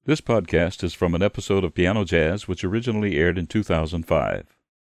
This podcast is from an episode of Piano Jazz which originally aired in 2005.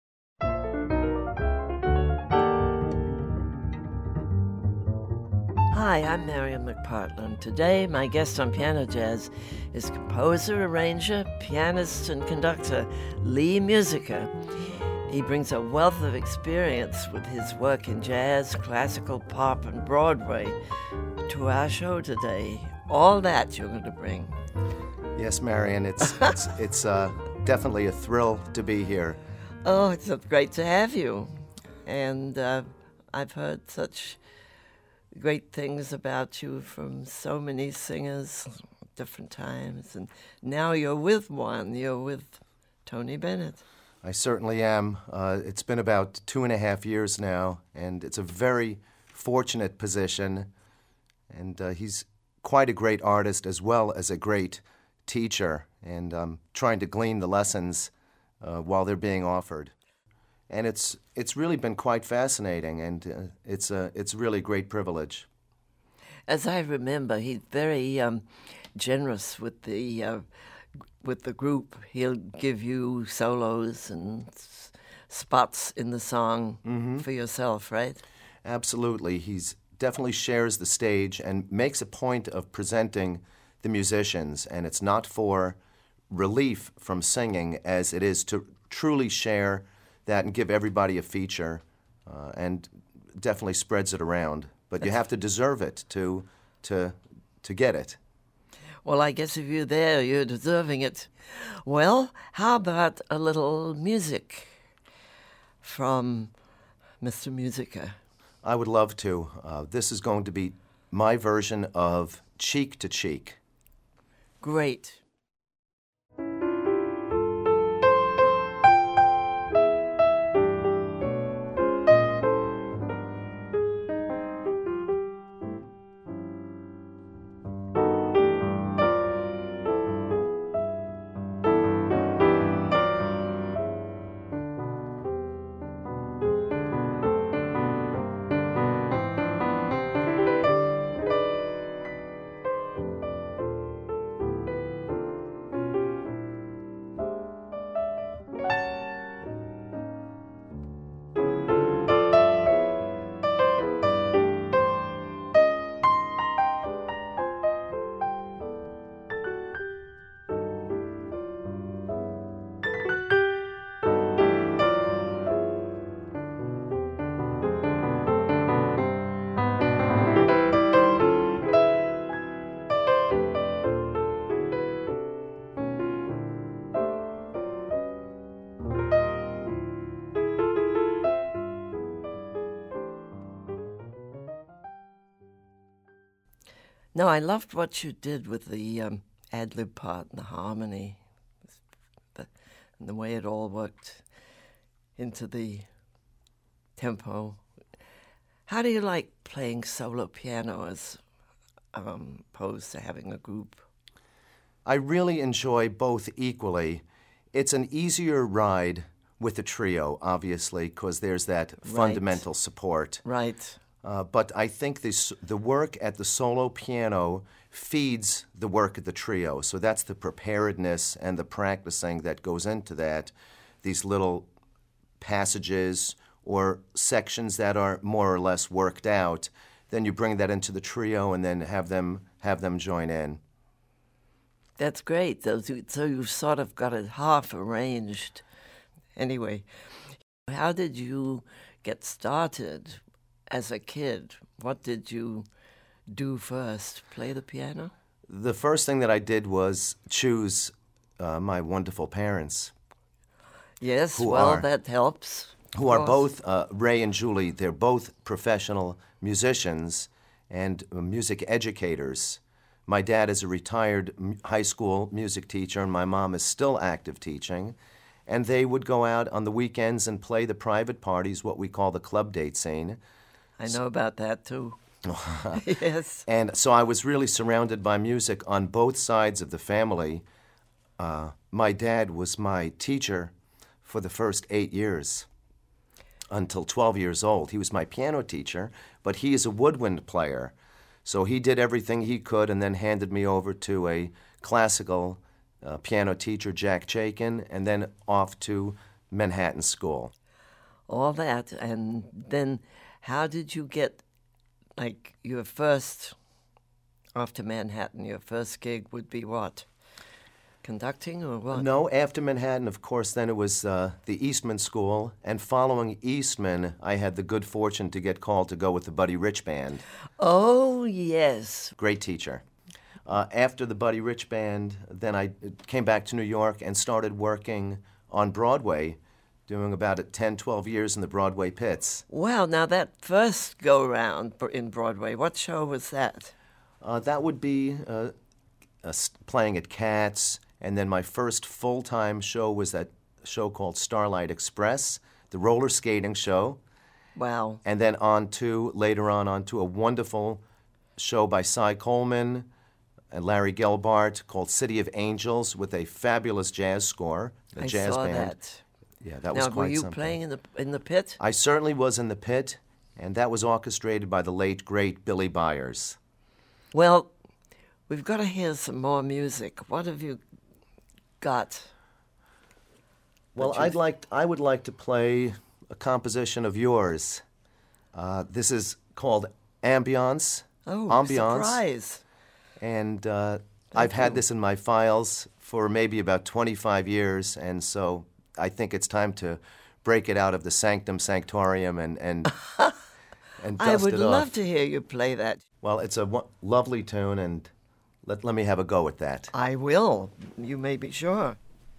Hi, I'm Marian McPartland. Today, my guest on Piano Jazz is composer, arranger, pianist, and conductor Lee Musica. He brings a wealth of experience with his work in jazz, classical, pop, and Broadway to our show today. All that you're going to bring. Yes, Marian, it's definitely a thrill to be here. Oh, it's great to have you. And I've heard such great things about you from so many singers, different times. And now you're with one. You're with Tony Bennett. I certainly am. It's been about 2.5 years now, and it's a very fortunate position. And he's quite a great artist as well as a great teacher, and trying to glean the lessons while they're being offered. And it's really been quite fascinating, and it's really a great privilege. As I remember, he's very generous with the group. He'll give you solos and spots in the song for yourself, right? Absolutely. He's definitely shares the stage and makes a point of presenting the musicians, and it's not for relief from singing as it is to truly share that and give everybody a feature, and definitely spreads it around. But you have to deserve it to get it. Well, I guess if you're there, you're deserving it. Well, how about a little music from Mr. Musica? I would love to. This is going to be my version of Cheek to Cheek. Great. No, I loved what you did with the ad-lib part and the harmony, and the way it all worked into the tempo. How do you like playing solo piano as opposed to having a group? I really enjoy both equally. It's an easier ride with a trio, obviously, because there's that fundamental support. Right. But I think the work at the solo piano feeds the work at the trio. So that's the preparedness and the practicing that goes into that. These little passages or sections that are more or less worked out, then you bring that into the trio and then have them join in. That's great. So you've sort of got it half arranged. Anyway, how did you get started? As a kid, what did you do first? Play the piano? The first thing that I did was choose my wonderful parents. Yes, that helps. Who are both, Ray and Julie, they're both professional musicians and music educators. My dad is a retired high school music teacher, and my mom is still active teaching. And they would go out on the weekends and play the private parties, what we call the club date scene. I know about that, too. Yes. And so I was really surrounded by music on both sides of the family. My dad was my teacher for the first 8 years, until 12 years old. He was my piano teacher, but he is a woodwind player. So he did everything he could and then handed me over to a classical piano teacher, Jack Chaikin, and then off to Manhattan School. All that, and then how did you get, like, your first, after Manhattan, your first gig would be what? Conducting or what? No, after Manhattan, of course, then it was the Eastman School, and following Eastman, I had the good fortune to get called to go with the Buddy Rich Band. Oh, yes. Great teacher. After the Buddy Rich Band, then I came back to New York and started working on Broadway, doing about 10, 12 years in the Broadway pits. Wow, now that first go-round in Broadway, what show was that? That would be playing at Katz, and then my first full-time show was that show called Starlight Express, the roller skating show. Wow. And then later on to a wonderful show by Cy Coleman and Larry Gelbart called City of Angels with a fabulous jazz score, a jazz saw band. That. Yeah, that was now, quite were you something. playing in the pit? I certainly was in the pit, and that was orchestrated by the late, great Billy Byers. Well, we've got to hear some more music. What have you got? Well, I would like to play a composition of yours. This is called Ambiance. Oh, Ambiance. surprise. And I've had this in my files for maybe about 25 years, and so I think it's time to break it out of the sanctum sanctorium and dust I would it love off. to hear you play that. Well, it's a lovely tune, and let me have a go at that. I will. You may be sure.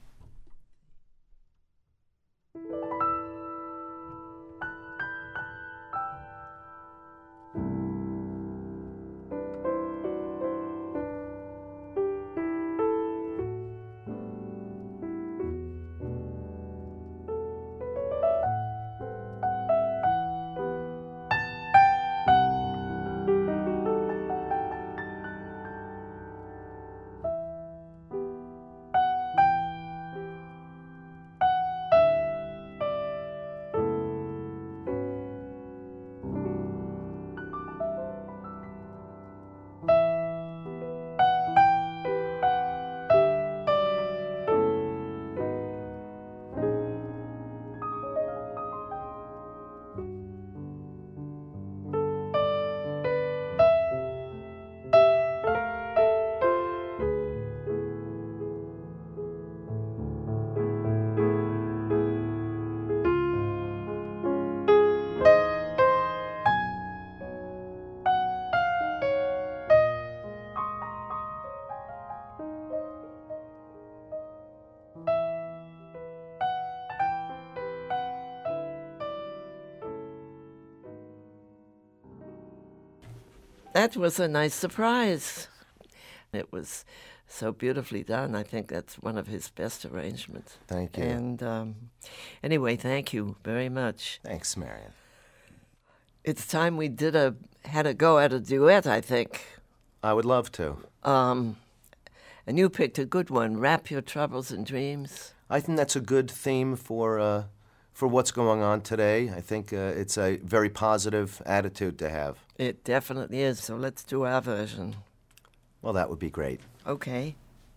That was a nice surprise. It was so beautifully done. I think that's one of his best arrangements. Thank you. And anyway, thank you very much. Thanks, Marion. It's time we had a go at a duet, I think. I would love to. And you picked a good one, Wrap Your Troubles in Dreams. I think that's a good theme for what's going on today. I think it's a very positive attitude to have. It definitely is, so let's do our version. Well, that would be great. Okay.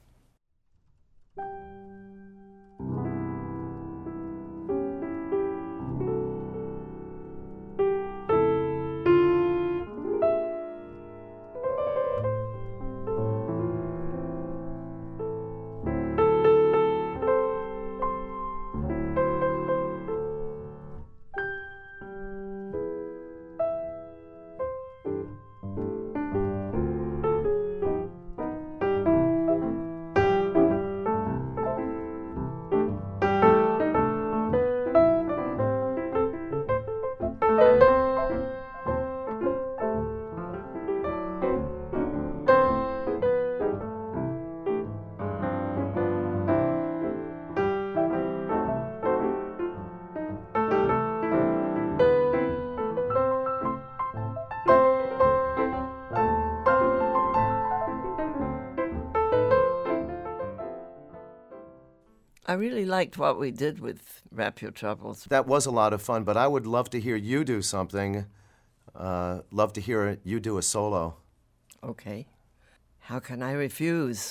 I really liked what we did with Wrap Your Troubles. That was a lot of fun, but I would love to hear you do something. Love to hear you do a solo. Okay. How can I refuse?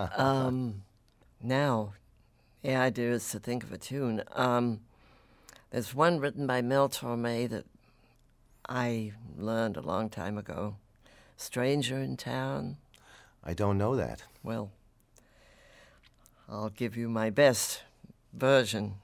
Now, the idea is to think of a tune. There's one written by Mel Torme that I learned a long time ago. Stranger in Town. I don't know that. Well, I'll give you my best version.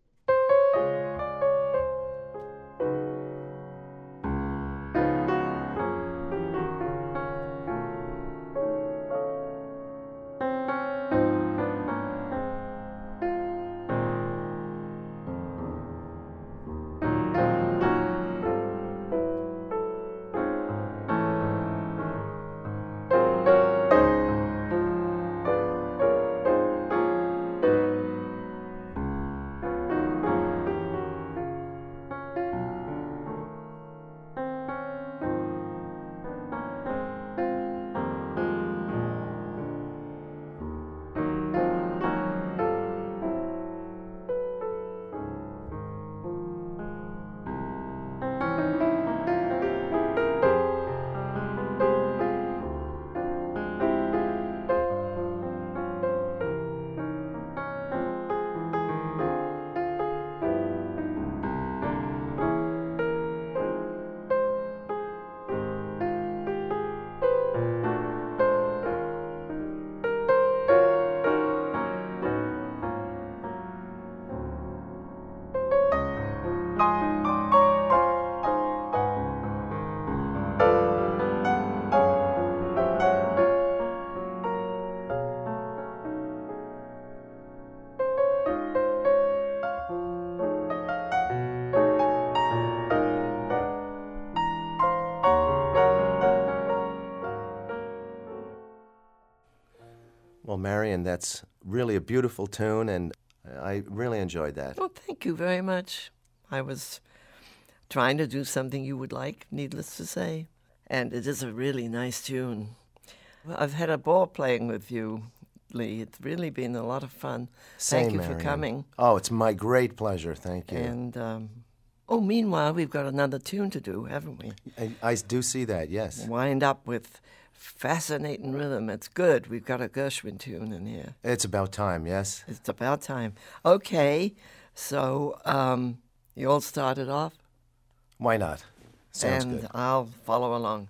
Well, Marion, that's really a beautiful tune, and I really enjoyed that. Well, thank you very much. I was trying to do something you would like, needless to say. And it is a really nice tune. Well, I've had a ball playing with you, Lee. It's really been a lot of fun. Same, Thank you Marion. for coming. Oh, it's my great pleasure. Thank you. And, meanwhile, we've got another tune to do, haven't we? I do see that, yes. Wind up with fascinating rhythm. It's good. We've got a Gershwin tune in here. It's about time, yes? It's about time. Okay, so you all started off? Why not? Sounds and good. I'll follow along.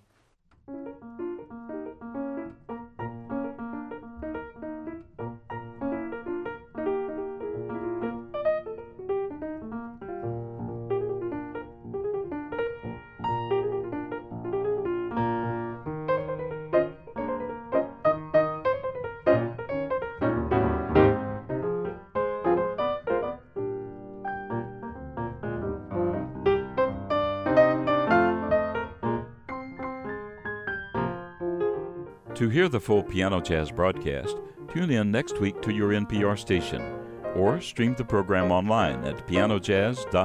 To hear the full Piano Jazz broadcast, tune in next week to your NPR station, or stream the program online at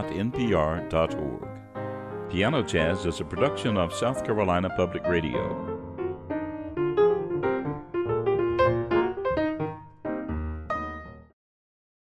pianojazz.npr.org. Piano Jazz is a production of South Carolina Public Radio.